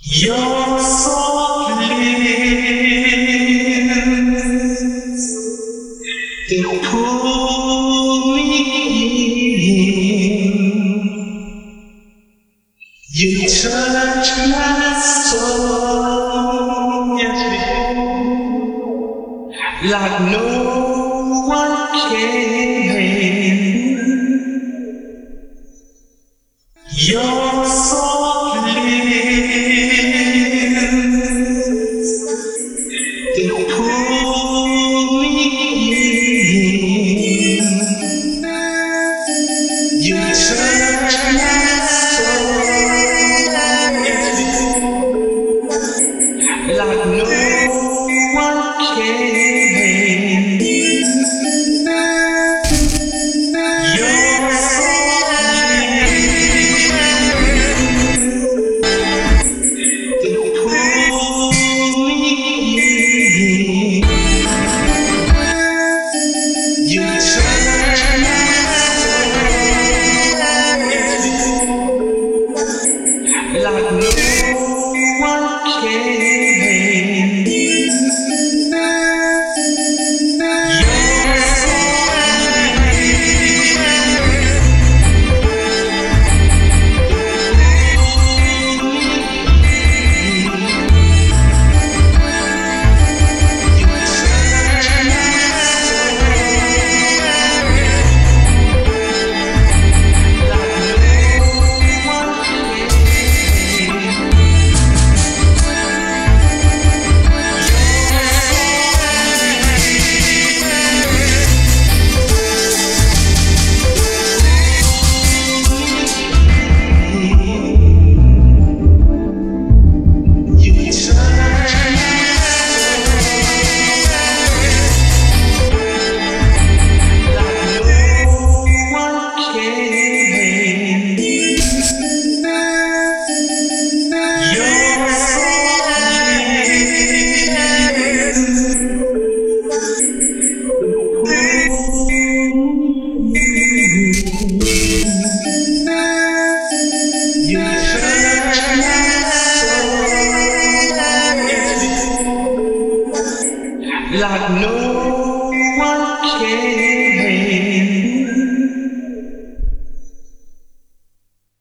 Your soft lips, they pull me in. You touch my soul, yes, like no one can. Your soft lips, they pull me in. You touch my soul, like no one can. Your soft lips, they pull me in. You touch my like no one can. Your like no